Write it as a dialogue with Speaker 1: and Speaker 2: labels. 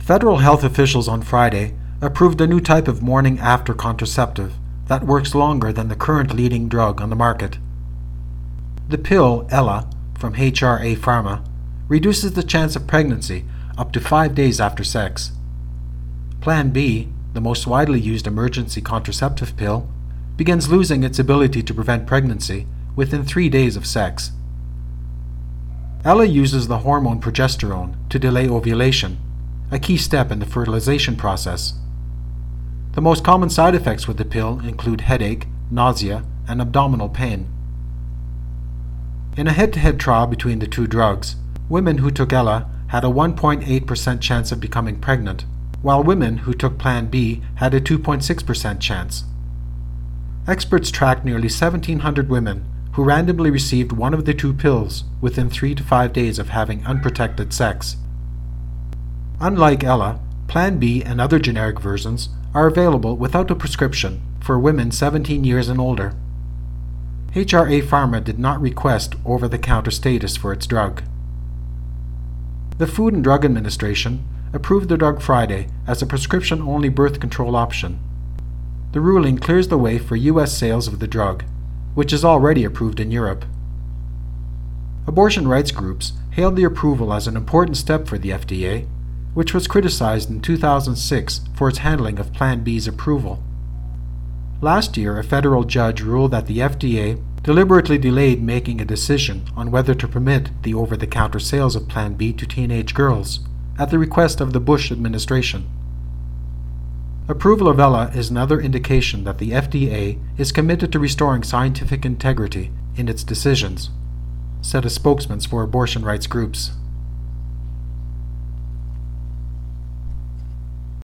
Speaker 1: Federal health officials on Friday approved a new type of morning-after contraceptive that works longer than the current leading drug on the market. The pill, Ella, from HRA Pharma, reduces the chance of pregnancy up to 5 days after sex. Plan B, the most widely used emergency contraceptive pill, begins losing its ability to prevent pregnancy within 3 days of sex. Ella uses the hormone progesterone to delay ovulation, a key step in the fertilization process. The most common side effects with the pill include headache, nausea, and abdominal pain. In a head-to-head trial between the two drugs, women who took Ella had a 1.8% chance of becoming pregnant, while women who took Plan B had a 2.6% chance. Experts tracked nearly 1,700 women who randomly received one of the two pills within 3 to 5 days of having unprotected sex. Unlike Ella, Plan B and other generic versions are available without a prescription for women 17 years and older. HRA Pharma did not request over-the-counter status for its drug. The Food and Drug Administration approved the drug Friday as a prescription-only birth control option. The ruling clears the way for U.S. sales of the drug, which is already approved in Europe. Abortion rights groups hailed the approval as an important step for the FDA, which was criticized in 2006 for its handling of Plan B's approval. Last year, a federal judge ruled that the FDA deliberately delayed making a decision on whether to permit the over-the-counter sales of Plan B to teenage girls, at the request of the Bush administration. Approval of Ella is another indication that the FDA is committed to restoring scientific integrity in its decisions, said a spokesman for abortion rights groups.